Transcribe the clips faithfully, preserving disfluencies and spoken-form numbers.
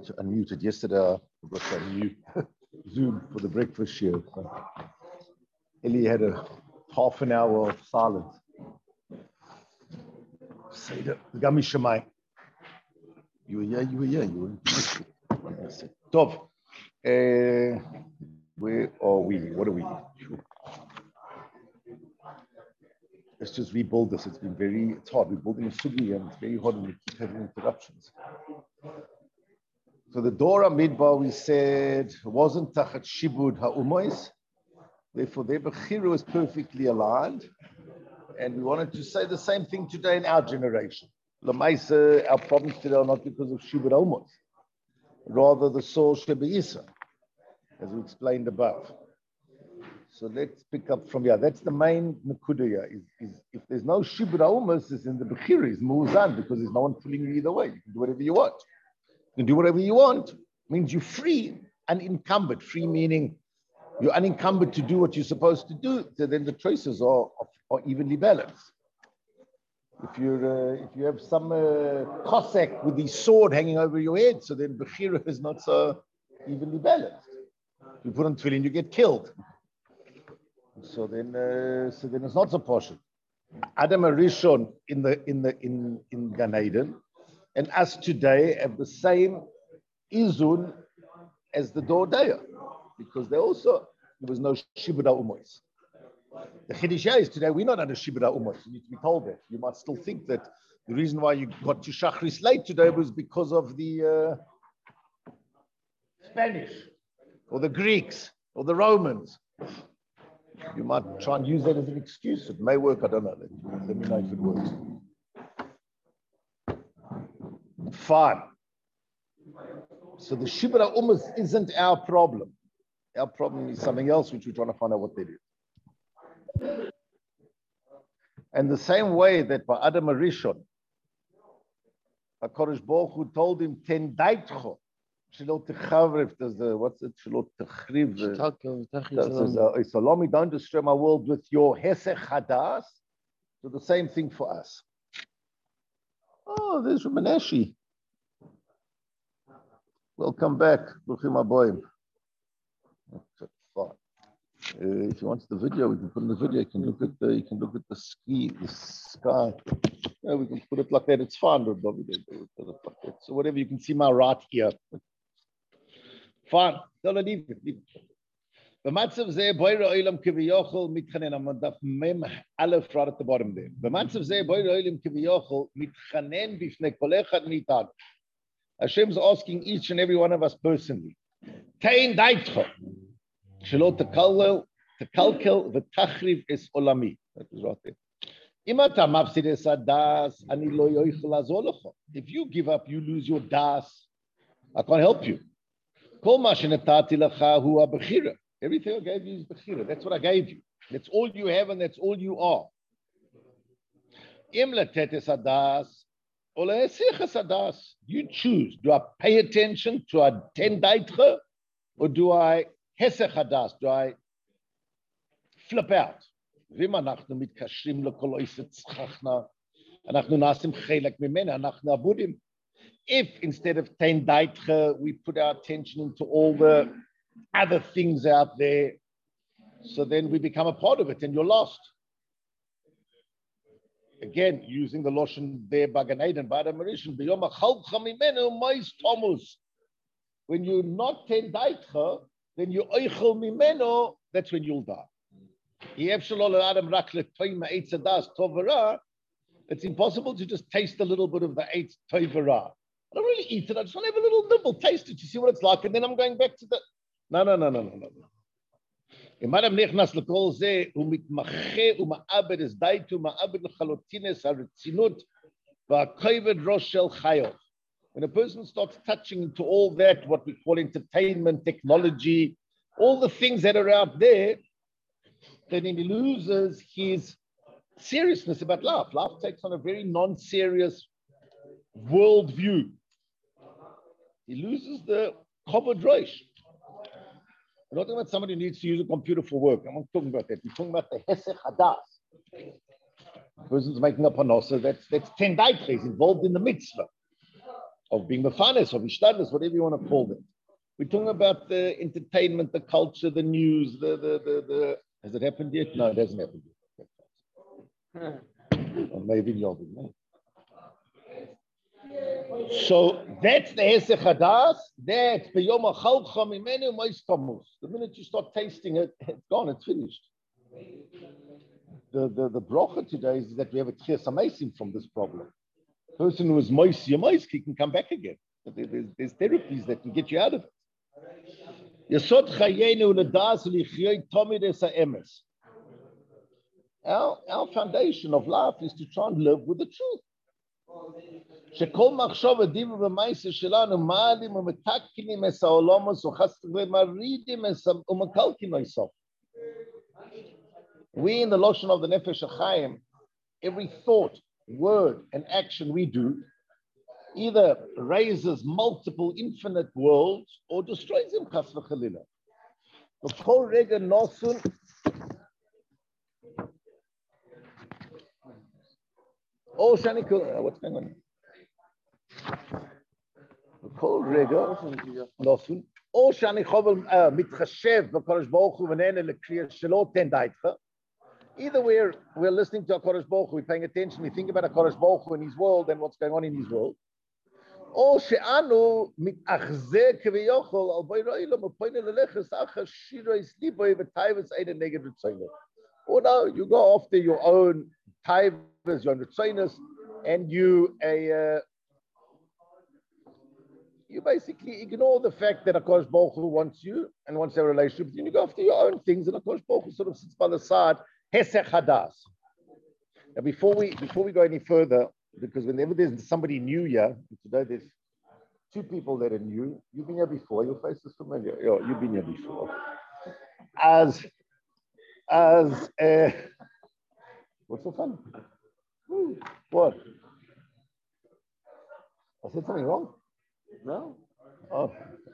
to unmute it. Yesterday, I forgot to unmute Zoom for the breakfast show. So Eli had a half an hour of silence. Say the Gami Shemai. You were here, you were here, you were. Tov. Uh, where are we? What are we? Let's just rebuild this. It's been very, it's hard. We're building a sugi and it's very hard and we keep having interruptions. So the Dora Midbar, we said, wasn't Tachat Shibud Ha'umois. Therefore, their Bechiru is perfectly aligned. And we wanted to say the same thing today in our generation. Lamaisa, our problems today are not because of Shibud Ha'umois. Rather, the soul Shebe'isa, as we explained above. So let's pick up from here. That's the main Nakuda is, is if there's no Shibud Ha'umois, it's in the Bechiri, it's Mu'uzan, because there's no one pulling you either way. You can do whatever you want. You can do whatever you want. Means you're free, unencumbered. Free meaning you're unencumbered to do what you're supposed to do. So then the choices are, are evenly balanced. If you're uh, if you have some uh, Cossack with his sword hanging over your head, so then Bechira is not so evenly balanced. If you put on tefillin, you get killed. So then, uh, so then it's not so portion. Adam Arishon in the in the in in Gan Eden, and us today have the same izun as the Dordeya, because they also there was no Shibud Ha'umois. The Chiddush is today we're not under Shibud Ha'umois. You need to be told that. You might still think that the reason why you got to Shachris late today was because of the uh, Spanish or the Greeks or the Romans. You might try and use that as an excuse. It may work, I don't know. Let me know if it works. Fine. So the Shibud Ha'umois isn't our problem. Our problem is something else, which we're trying to find out what they do. And the same way that by Adam Arishon, HaKadosh Baruch Hu told him, Ten daitcho. Shelo techavrev, does the what's it? Shelo techriv. Salami, don't destroy my world with your hesech hadas. So the same thing for us. Oh, there's Rameneshi. Welcome back, Bruchim Aboim. Fine. Uh, if you want the video, we can put in the video. You can look at the. You can look at the ski, the sky. Yeah, we can put it like that. It's fine. So whatever you can see my right ear. Fine. Don't leave it. Leave it. B'matzav zeh boira olam kiviyochol mitchanen. I'm on daf mem aleph right at the bottom there. B'matzav zeh boira olam kiviyochol mitchanen b'fnei kol echad mitad. Hashem's asking each and every one of us personally. Tein daitcho. Shelo tekalkel tekalkel v'tachriv es olami. That is right there. Imata mafsid es adas ani lo yoichel azol. If you give up, you lose your das. I can't help you. Everything I gave you is bechira. That's what I gave you. That's all you have and that's all you are. You choose. Do I pay attention to a ten daitche or do I hesech hadas? Do I flip out? If instead of ten daitche, we put our attention into all the other things out there, so then we become a part of it and you're lost. Again, using the Loshen there, Bagan Eden, Bada Marishan, when you're not ten daitche, then you oichel mimeno, that's when you'll die. It's impossible to just taste a little bit of the eight tovara. I don't really eat it. I just want to have a little nibble, taste it, to see what it's like, and then I'm going back to the. No, no, no, no, no, no. When a person starts touching into all that, what we call entertainment, technology, all the things that are out there, then he loses his seriousness about life. Life takes on a very non-serious worldview. He loses the Kavod Rosh. We're not talking about somebody who needs to use a computer for work. I'm not talking about that. We're talking about the Hesech Hadas. The person's making a panosa, that's, that's ten daitche. He's involved in the mitzvah. of being mefanes, of ishtadlus, whatever you want to call them. We're talking about the entertainment, the culture, the news, the, the, the, the has it happened yet? No, it hasn't happened yet. Or maybe not. So that's the Hesech Hadas. That's B'yom Achalcha Mimenu Mois Tammuz. The minute you start tasting it, it's gone, it's finished. The, the, the bracha today is that we have a Tchias HaMeisim from this problem. The person who is Mois Yamoiski can come back again. There's, there's therapies that can get you out of it. Yesod Chayenu L'das L'ichyoi Tomid Es HaEmes. Our, our foundation of life is to try and live with the truth. שכל מחשוב ודיבור ומעשה שלנו מעלים ומתקנים את העולמות ומרידים ומקלקלים אותם. We in the Lashon of the Nefesh HaChaim, every thought, word, and action we do either raises multiple infinite worlds or destroys them, chas v'chalila. B'kol rega nosun Oh, Shani, what's going on? B'kol rega nosun Oh, Shani chovel mitchashev b'Kadosh Baruch Hu v'nehne l'kriya shelo ten daitcha. Either we're we're listening to HaKadosh Baruch Hu, we're paying attention, we think about HaKadosh Baruch Hu and His world and what's going on in His world. Or she'anu mitachzeh k'viyochol al boiroi lo m'poine l'leches achas shiroi sliboi v'taivas eida neged v'tzoyne. Or no, you go after your own taivas, your own v'tzoynes, and you a uh, you basically ignore the fact that HaKadosh Baruch Hu wants you and wants to have a relationship with you. You go after your own things, and HaKadosh Baruch Hu sort of sits by the side. Hesech Hadas. Now, before we before we go any further, because whenever there's somebody new here, today there's two people that are new. You've been here before. Your face is familiar. Yeah, you've been here before. As as uh, what's so fun? What? I said something wrong? No. Oh.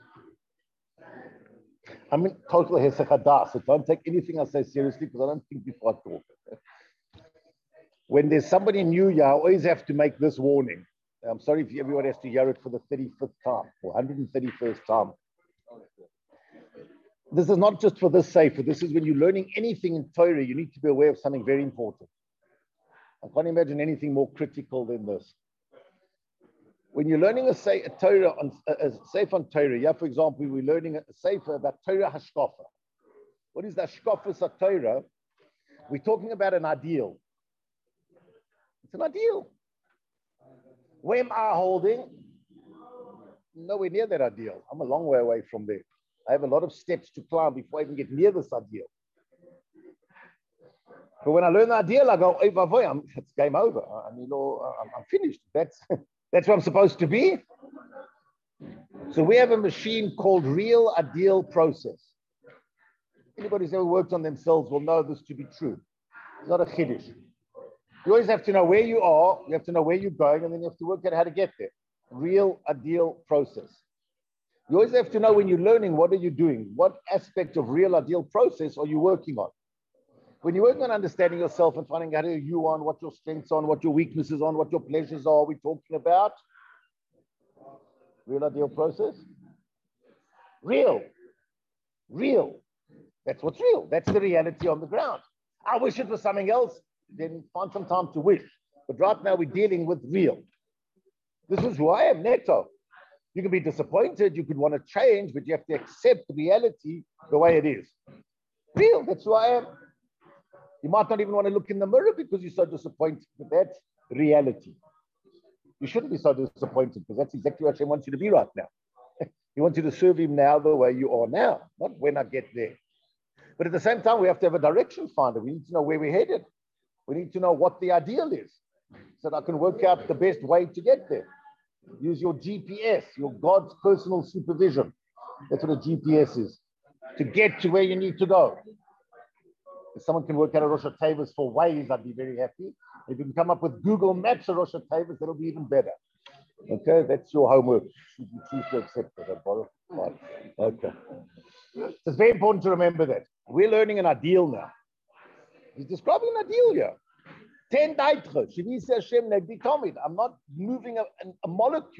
I mean, totally Hesech Hadas. So don't take anything I say seriously because I don't think before I talk. When there's somebody new here, I always have to make this warning. I'm sorry if everyone has to hear it for the thirty-fifth time or one hundred thirty-first time. This is not just for this sefer. This is when you're learning anything in Torah, you need to be aware of something very important. I can't imagine anything more critical than this. When you're learning a, say, a Torah on a, a sefer on Torah, yeah, for example, we're learning a sefer about Torah Hashkafa. What is the Hashkafas of Torah? We're talking about an ideal. It's an ideal. Where am I holding? Nowhere near that ideal. I'm a long way away from there. I have a lot of steps to climb before I even get near this ideal. But when I learn the ideal, I go, I'm, it's game over. I mean, I'm, I'm finished. That's That's what I'm supposed to be. So we have a machine called Real Ideal Process. Anybody who's ever worked on themselves will know this to be true. It's not a chiddush. You always have to know where you are, you have to know where you're going, and then you have to work out how to get there. Real Ideal Process. You always have to know when you're learning, what are you doing? What aspect of Real Ideal Process are you working on? When you're working on understanding yourself and finding out who you are, what your strengths are, what your weaknesses are, what your pleasures are, we're talking about Real Ideal Process. Real. Real. That's what's real. That's the reality on the ground. I wish it was something else, then find some time to wish. But right now we're dealing with real. This is who I am, Neto. You can be disappointed, you could want to change, but you have to accept reality the way it is. Real, that's who I am. You might not even want to look in the mirror because you're so disappointed, but that's reality. You shouldn't be so disappointed because that's exactly what Hashem wants you to be right now. He wants you to serve Him now the way you are now, not when I get there. But at the same time, we have to have a direction finder. We need to know where we're headed. We need to know what the ideal is so that I can work out the best way to get there. Use your G P S, your God's personal supervision. That's what a G P S is, to get to where you need to go. If someone can work out a Rosh Hashanah for Waze, I'd be very happy. If you can come up with Google Maps or Rosh Hashanah, that'll be even better. Okay, that's your homework. You choose to accept it. Right. Okay. So it's very important to remember that. We're learning an ideal now. He's describing an ideal here. Ten daitra. I'm not moving a, a molecule.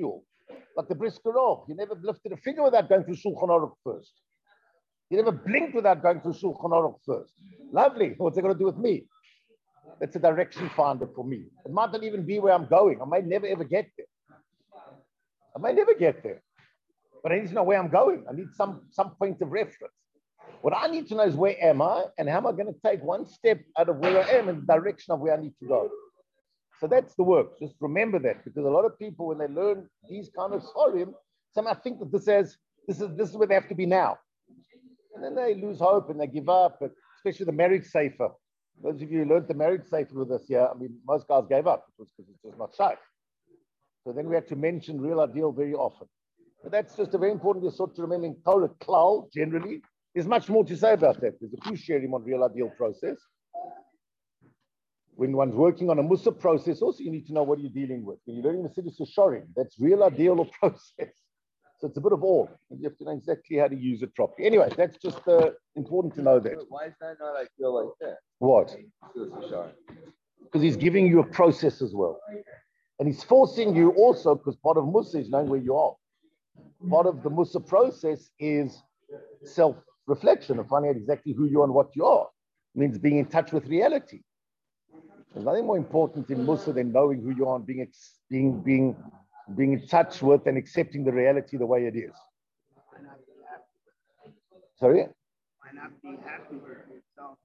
Like the Brisker Aruch. You never lifted a finger without going through Shulchan Aruch first. You never blinked without going through Shulchan Aruch first. Lovely. What's it going to do with me? It's a direction finder for me. It might not even be where I'm going. I may never ever get there. I may never get there. But I need to know where I'm going. I need some, some point of reference. What I need to know is where am I and how am I going to take one step out of where I am in the direction of where I need to go. So that's the work. Just remember that, because a lot of people, when they learn these kind of Sforim, somehow think that this is, this is, this is where they have to be now. And then they lose hope and they give up, especially the marriage sefer. Those of you who learned the marriage sefer with us here, I mean, most guys gave up. It was because it was not shaykh. So then we had to mention real ideal very often. But that's just a very important yesod to remember in Torah klal, generally. There's much more to say about that. There's a few sharing on real ideal process. When one's working on a Musa process, also you need to know what you're dealing with. When you're learning the Siddur Shorim, that's real ideal or process. So it's a bit of all. And you have to know exactly how to use it properly. Anyway, that's just uh, important to know that. Why is that not ideal like that? What? Because he's giving you a process as well. And he's forcing you also, because part of Musa is knowing where you are. Part of the Musa process is self-reflection and finding out exactly who you are and what you are. It means being in touch with reality. There's nothing more important in Musa than knowing who you are and being, ex- being, being, being in touch with and accepting the reality the way it is. Sorry? Why not be happy with yourself?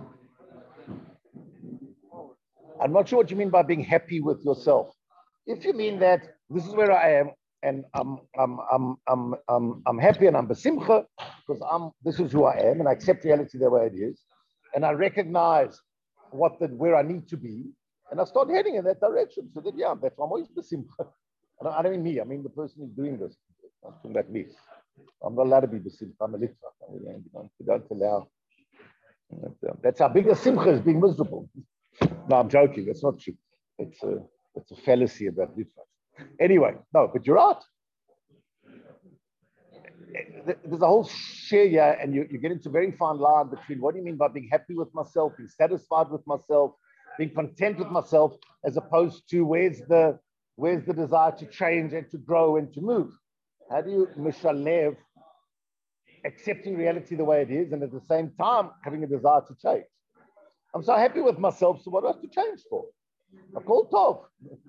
I'm not sure what you mean by being happy with yourself. If you mean that this is where I am and I'm I'm I'm I'm I'm, I'm happy and I'm besimcha because I'm this is who I am and I accept reality the way it is, and I recognize what the where I need to be, and I start heading in that direction. So that yeah, that's why I'm always besimcha. I don't, I don't mean me. I mean the person who's doing this. I'm talking about me. I'm not allowed to be besimcha. I'm a litva. We don't, we don't allow. That's our biggest simcha is being miserable. No, I'm joking. That's not true. It's a it's a fallacy about litva. Anyway, no, but you're right. There's a whole share here, and you, you get into a very fine line between what do you mean by being happy with myself, being satisfied with myself, being content with myself, as opposed to where's the where's the desire to change and to grow and to move. How do you mishalev accepting reality the way it is, and at the same time having a desire to change? I'm so happy with myself, so what do I have to change for? I call Tov.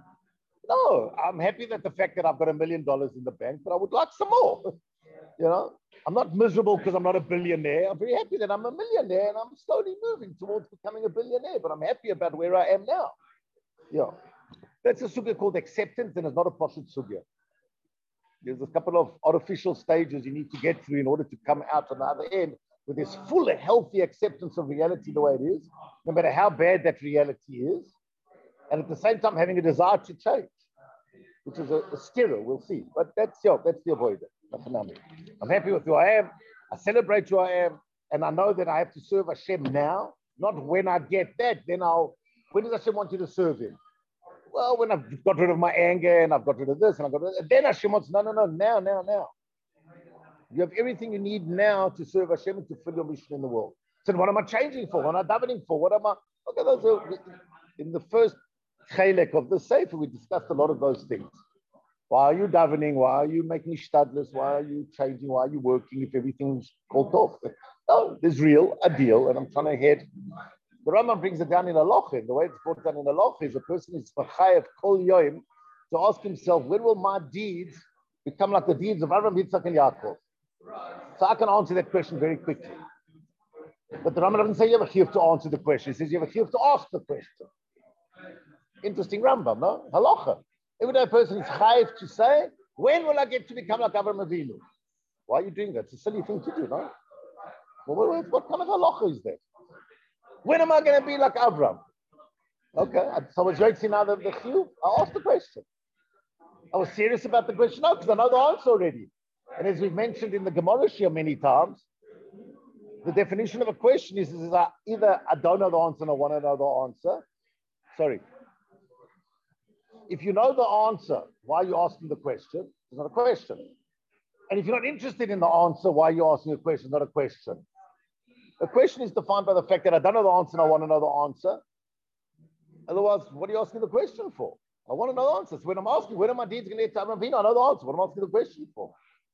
No, I'm happy that the fact that I've got a million dollars in the bank, but I would like some more. You know, I'm not miserable because I'm not a billionaire. I'm very happy that I'm a millionaire and I'm slowly moving towards becoming a billionaire, but I'm happy about where I am now. Yeah. That's a sugya called acceptance, and it's not a poshut sugya. There's a couple of artificial stages you need to get through in order to come out on the other end with this full, healthy acceptance of reality the way it is, no matter how bad that reality is, and at the same time having a desire to change, which is a, a stereo, we'll see. But that's yeah, that's the avoidance. I'm happy with who I am. I celebrate who I am, and I know that I have to serve Hashem now, not when I get that. Then I'll. When does Hashem want you to serve Him? Well, when I've got rid of my anger and I've got rid of this and I've got rid of, then Hashem wants no, no, no, now, now, now. You have everything you need now to serve Hashem and to fill your mission in the world. So what am I changing for? What am I davening for? What am I? Okay, those are in the first chelek of the Sefer. We discussed a lot of those things. Why are you davening? Why are you making shtadlis? Why are you changing? Why are you working if everything's called off? No, there's real, a deal, and I'm trying to head. The Rambam brings it down in Alocha. The way it's brought down in Alocha is a person is chayav kol yoim to ask himself, when will my deeds become like the deeds of Avraham, Yitzchak, and Yaakov? So I can answer that question very quickly. But the Rambam doesn't say you have a chiyuv to answer the question. He says you have a chiyuv to ask the question. Interesting Rambam, no? Halacha. Every day a person is chayav to say, when will I get to become like Avraham Avinu? Why are you doing that? It's a silly thing to do, no? Well, what, what kind of halacha is that? When am I going to be like Avraham? Okay, so I was joking now the, the chiyuv. I asked the question. I was serious about the question, no, because I know the answer already. And as we've mentioned in the Gemara Shia many times, the definition of a question is, is that either I don't know the answer and I want to know the answer. Sorry. If you know the answer, why are you asking the question? It's not a question. And if you're not interested in the answer, why are you asking a question? Not a question. A question is defined by the fact that I don't know the answer and I want to know the answer. Otherwise, what are you asking the question for? I want to know the answers. When I'm asking, when are my deeds going to get to Avram Avinu? I know the answer. What am I asking the question for?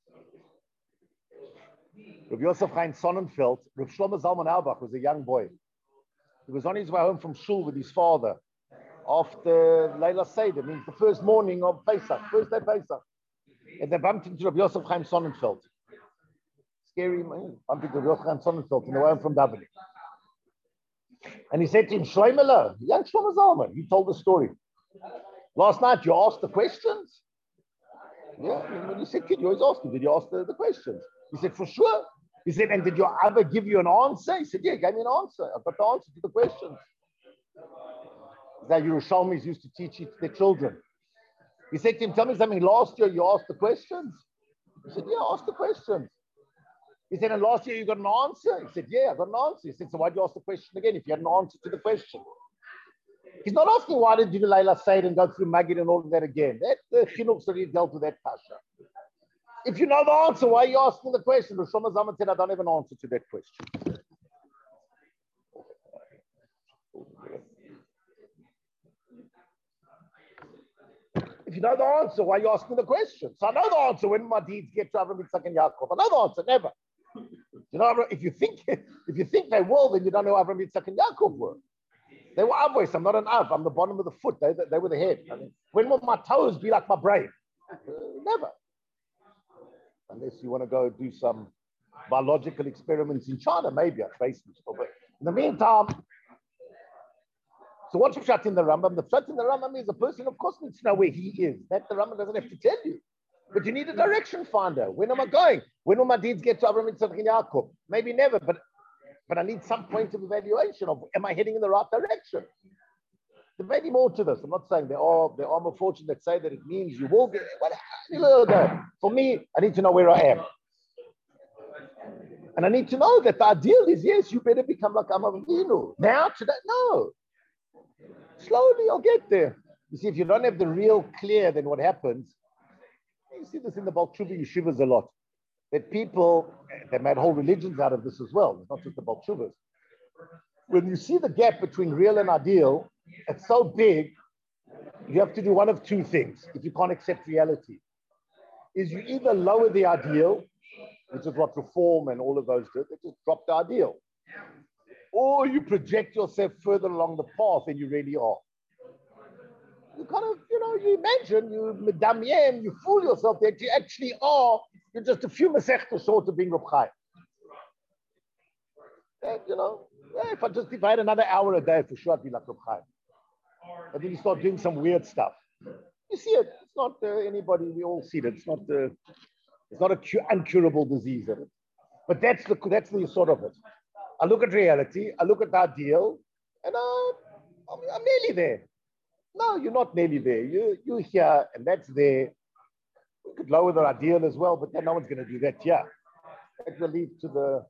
Rav Yosef Chaim Sonnenfeld, Rav Shlomo Zalman Auerbach was a young boy. He was on his way home from shul with his father after Leila Seder, means the first morning of Pesach, first day Pesach. And they bumped into Rav Yosef Chaim Sonnenfeld. Scary man, bumped into Rav Yosef Chaim Sonnenfeld on the way home from Dublin. And he said to him, Shloimele, young Shlomo Zalman, he told the story. Last night you asked the questions? Yeah, and when you said kid, you always ask him, did you ask the, the questions? He said, for sure. He said, and did your ever give you an answer? He said, yeah, he gave me an answer. I've got the answer to the questions. That Yerushalmis used to teach it to their children. He said to him, tell me something, last year you asked the questions? He said, yeah, I asked the questions. He said, and last year you got an answer? He said, yeah, I got an answer. He said, so why'd you ask the question again if you had an answer to the question? He's not asking why did you do Leila Said and go through Magid and all of that again. That the Chinuch's already dealt with that Pasha. If you know the answer, why are you asking the question? Rosh Hashanah Zaman said, I don't have an answer to that question. If you know the answer, why are you asking the question? So I know the answer when my deeds get to Avraham, Yitzchak, and Yaakov. I know the answer, never. You know, if you think if you think they will, then you don't know Avraham, Yitzchak, and Yaakov were. They were Avos. I'm not an Av. I'm the bottom of the foot. They, they were the head. I mean, when will my toes be like my brain? Uh, never. Unless you want to go do some biological experiments in China, maybe at Facebook. But in the meantime, so what's Pshat in the Rambam? The Pshat in the Rambam is a person, of course, needs to know where he is. That the Rambam doesn't have to tell you. But you need a direction finder. When am I going? When will my deeds get to Avraham, Yitzchak, and Yaakov? Maybe never, but but I need some point of evaluation of, am I heading in the right direction? There may be more to this. I'm not saying there are, there are more fortunate that say that it means you will get, well, for me, I need to know where I am. And I need to know that the ideal is, yes, you better become like Avraham Avinu. Now, today, no. Slowly, I'll get there. You see, if you don't have the real clear, then what happens, you see this in the Balchuva yeshivas a lot, that people, they made whole religions out of this as well. It's not just the Balchuvas. When you see the gap between real and ideal, it's so big, you have to do one of two things if you can't accept reality. Is you either lower the ideal, which is what Reform and all of those do, they just drop the ideal. Or you project yourself further along the path than you really are. You kind of, you know, you imagine, you medamien, you fool yourself that you actually are, you're just a few masechtas short of being Reb Chaim. And, you know, yeah, if I just, if I had another hour a day, for sure I'd be like Reb Chaim. And then you start doing some weird stuff. You see it. It's not uh, anybody, we all see it. It's not, uh, it's not a cu- uncurable disease. Of it. But that's the, that's the sort of it. I look at reality, I look at the ideal, and uh, I'm, I'm nearly there. No, you're not nearly there. You, you're here, and that's there. We could lower the ideal as well, but then no one's going to do that here. That will lead to the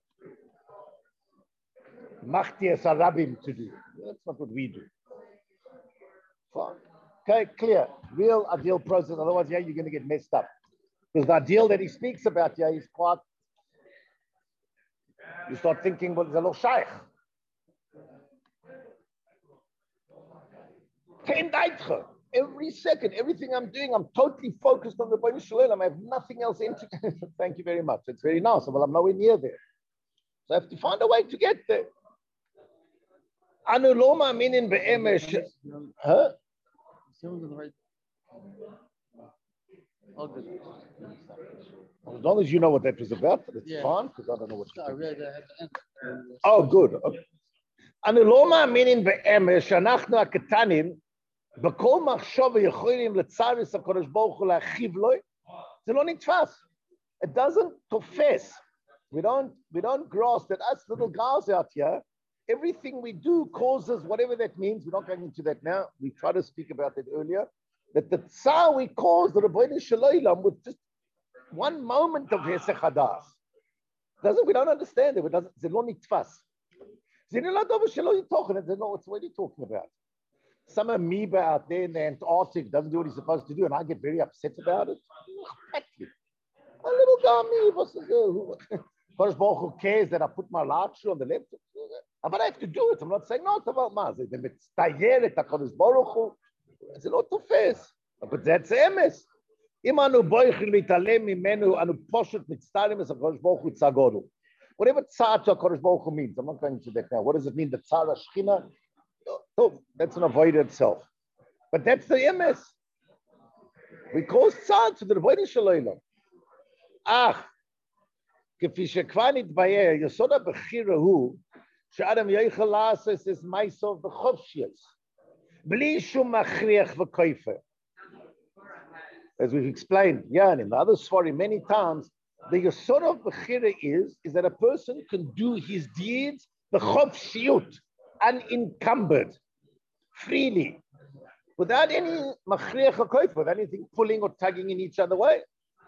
Machtias Arabim to do. That's not what we do. Fine. Okay, clear. Real ideal process. Otherwise, yeah, you're going to get messed up. Because the ideal that he speaks about here is quite. You start thinking, well, it's a little shaykh. Every second, everything I'm doing, I'm totally focused on the Bnei Shalom. I have nothing else into. Thank you very much. It's very nice. Well, I'm nowhere near there. So I have to find a way to get there. Anu lo ma'aminin be'emesh. Huh? As long as you know what that was about, it's yeah. Fine, because I don't know what you're doing. Oh, good. Anu lo ma'aminin be'emesh, anachnu ha'ketanim, b'kol machshava yecholim letzaris HaKadosh Baruch Hu la'achiv lo, זה לא נתפס. It doesn't profess. We don't, we don't grasp that us little guys out here, everything we do causes whatever that means. We're not going into that now. We tried to speak about that earlier. That the tsar we cause the Rebbeinu Shalom with just one moment of Hesech Hadas. Doesn't we don't understand it. It doesn't. It's not nitfas. It's not what's what are you talking about? Some amoeba out there in the Antarctic doesn't do what he's supposed to do, and I get very upset about it. A little guy, what's the Kodesh Baruch Hu cares that I put my right shoe on the left. But I have to do it. I'm not saying no, it's about Maz. The mitztayer et HaKadosh Baruch Hu. It's a lot of face. But that's the emes. Imanu boichin mitalem imenu anu poshut mitztarim es HaKadosh Baruch Hu tzagodu. Whatever tzar to HaKadosh Baruch Hu means, I'm not going to that now. What does it mean? The tzar Shechina? Oh, that's an avoid itself. But that's the emes. We cause tzar to the avoid shalayla. Ah, כפי שכבר נתבהר, יסוד הבחירה הוא שאדם יוכל לעשות את מעשיו בחופשיות, בלי שום מכריח וכופה. As we've explained, yeah, and in the other story many times, the yesod of bechira is, is that a person can do his deeds b'chofshiyut, unencumbered, freely, without any machriach or koif, without anything pulling or tugging in each other way.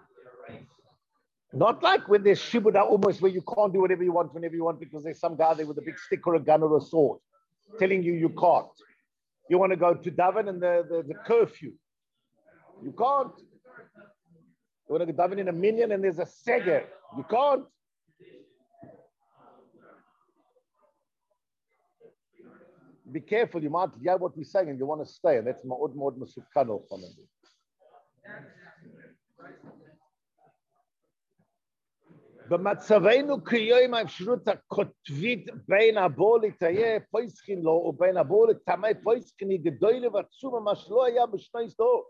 Not like when there's shibud almost where you can't do whatever you want whenever you want because there's some guy there with a big stick or a gun or a sword telling you you can't. You want to go to Daven and the, the, the curfew. You can't. You want to go Daven in a minyan and there's a seger. You can't. Be careful, you might hear what we're saying and you want to stay, and that's ma'od ma'od masukano from it. במצבנו כיום האפשרות הקוטבית בין הבוא לתהיה פויסקין לו ובין הבוא לטמא פויסקין היא גדולה ועצומה מה שלא היה בשני דור.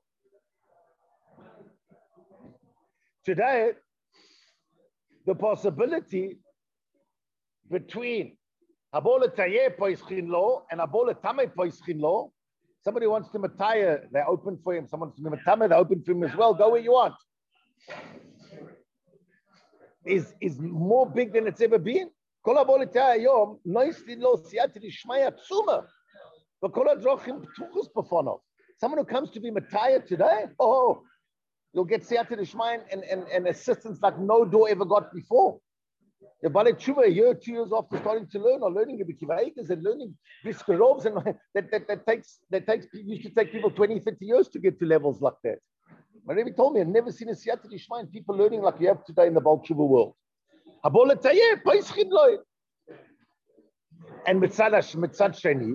Today, the possibility between הבוא לתהיה פויסקין לו and הבוא לטמא פויסקין לו, somebody wants to retire, they're open for him. Someone wants to retire, they're open for him as well. Go where you want. Is, is more big than it's ever been. Someone who comes to be Mataya today, oh, you'll get Siyata D'Shmaya and, and, and assistance like no door ever got before. The Balei Tshuva, a year, two years after starting to learn, or learning Rebbe Kiva Eikas and learning Briskerobs, and that, that, that takes, that takes, used to take people twenty, thirty years to get to levels like that. My Rebbe told me, I've never seen a Siyata D'Shmaya, people learning like you have today in the Baal Tshuva world. And mitzad sheni,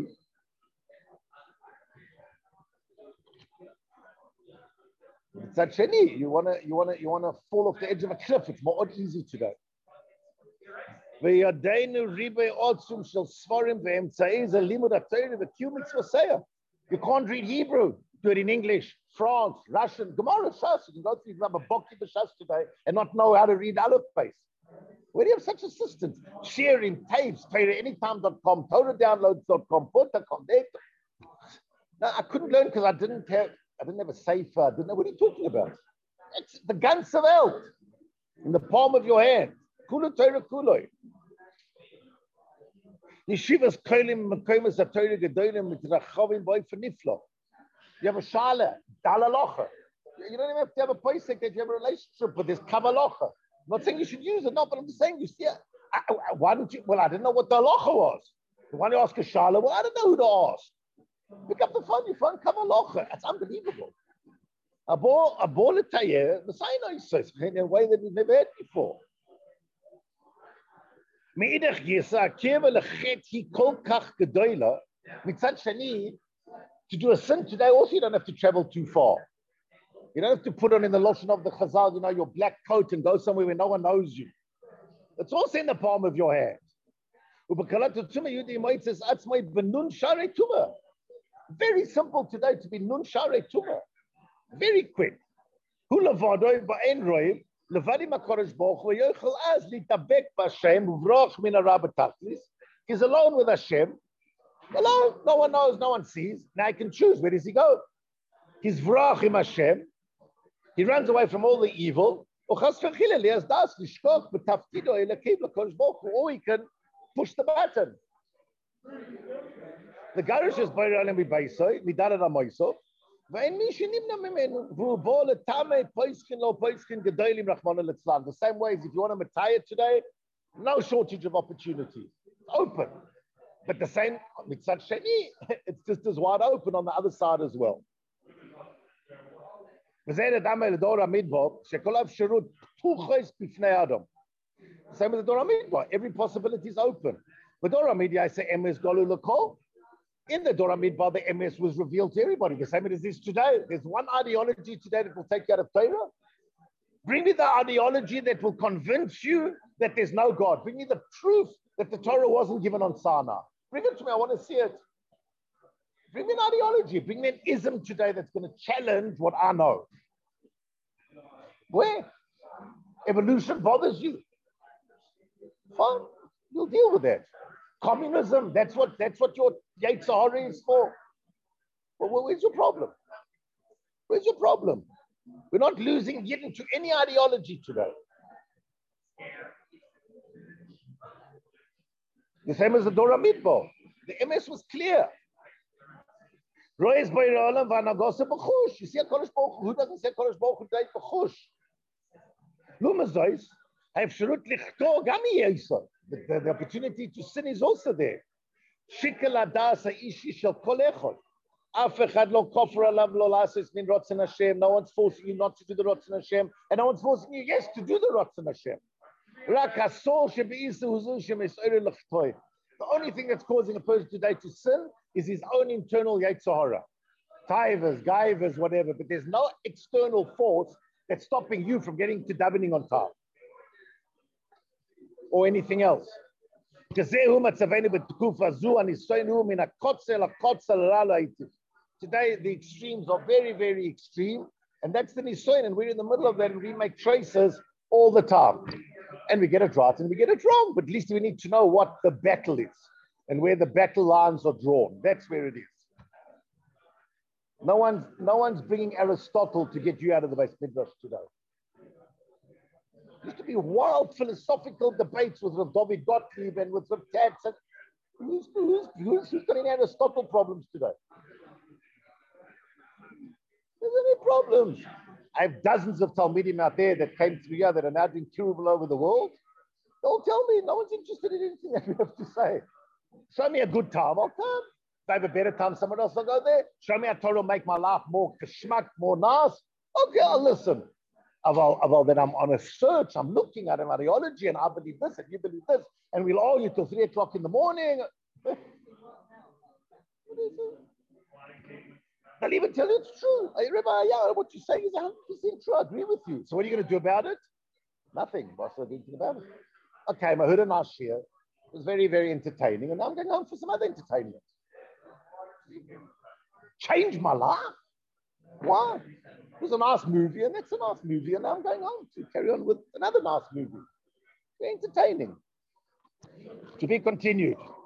mitzad sheni, you wanna, you wanna, you wanna fall off the edge of a cliff. It's more easy today. You can't read Hebrew. Do it in English, France, Russian, Gemara, Shas. You can go through a Bokki B'Shas today and not know how to read Aleph Base. Where do you have such assistance? Sharing tapes, Torah anytime dot com, Torah downloads dot com, put dot com. No, I couldn't learn because I didn't have, I didn't have a sefer. I didn't know what are you talking about. It's the ganze Welt in the palm of your hand. Kula Torah Kuloi. Yeshivas kolim mekomas Torah gedolim mitrachavim boy verniflo. You have a shala, dalalocha. You don't even have to have a posek that you have a relationship with this kabalocha. I'm not saying you should use it, no, but I'm just saying you see. I, I, why didn't you? Well, I didn't know what the halacha was. The one who asked a shala, well, I don't know who to ask. Pick up the phone, you phone kabalocha. That's unbelievable. A ball, a ball at tayer, the sign says in a way that we've never had before. Meidach yisa kevel lechet hi kol kach gedola mitzad shani. To do a sin today, also you don't have to travel too far. You don't have to put on in the lotion of the chazal, you know, your black coat and go somewhere where no one knows you. It's also in the palm of your hand. Very simple today to be nun share tuma. Very quick. He's alone with Hashem. Alone, no one knows, no one sees. Now he can choose. Where does he go? He's vrachim Hashem. He runs away from all the evil. Or he can push the button. The Garish is by Alam Bibaisoi, Midara Ramoiso. The same way as if you want to retire today, no shortage of opportunities. Open. But the same, mitzad sheni, it's just as wide open on the other side as well. Same with the Dora Midbar, every possibility is open. But Dora Midbar, I say, emes golu l'kol. In the Dora Midbar, the M S was revealed to everybody, the same as it is today. There's one ideology today that will take you out of Torah. Bring me the ideology that will convince you that there's no God. Bring me the proof that the Torah wasn't given on Sinai. Bring it to me. I want to see it. Bring me an ideology. Bring me an ism today that's going to challenge what I know. Where? Evolution bothers you. Fine. You'll deal with that. Communism, that's what that's what your Yetzer Hara is for. Well, where's your problem? Where's your problem? We're not losing yet into any ideology today. The same as the Dora Midbar. The M S was clear. You see a Kodesh Baruch Hu, who doesn't say Kodesh Baruch Hu date b'chush? Lumazos, Efsharut lichto gami yisa. The the opportunity to sin is also there. Shikel adas haishi shel kol echad. Af echad lo kofar alav lo lasis min rotzen Hashem. No one's forcing you not to do the rotzen Hashem, and no one's forcing you, yes, to do the rotzen Hashem. Rak hasol shebeisa huzu shemesoire lechtoi. The only thing that's causing a person today to sin is his own internal Yetzer Hara. Tivers, givers, whatever, but there's no external force that's stopping you from getting to davening on time or anything else. Today, the extremes are very, very extreme, and that's the nisoyin, and we're in the middle of that, and we make choices all the time. And we get it right and we get it wrong, but at least we need to know what the battle is and where the battle lines are drawn. That's where it is. No one's, no one's bringing Aristotle to get you out of the Beis Midrash today. There used to be wild philosophical debates with Rav David Gottlieb and with Rav Katz. And who's, who's, who's, who's got any Aristotle problems today? There's any problems. I have dozens of Talmidim out there that came through here that are now doing kiruv all over the world. They'll tell me no one's interested in anything that we have to say. Show me a good time, I'll come. If I have a better time, someone else will go there. Show me how Torah will make my life more kashmak, more nice. Okay, I'll listen. Aval, aval, then I'm on a search, I'm looking at an ideology, and I believe this, and you believe this, and we'll argue till three o'clock in the morning. What is it? They'll even tell you it's true. Hey, Rabbi, yeah, what you're saying is one hundred percent true. I agree with you. So what are you going to do about it? Nothing. What's the anything about it? Okay, I heard a nice shir. It was very, very entertaining. And now I'm going home for some other entertainment. Change my life? Why? It was a nice movie, and that's a nice movie. And now I'm going home to carry on with another nice movie. Very entertaining. To be continued.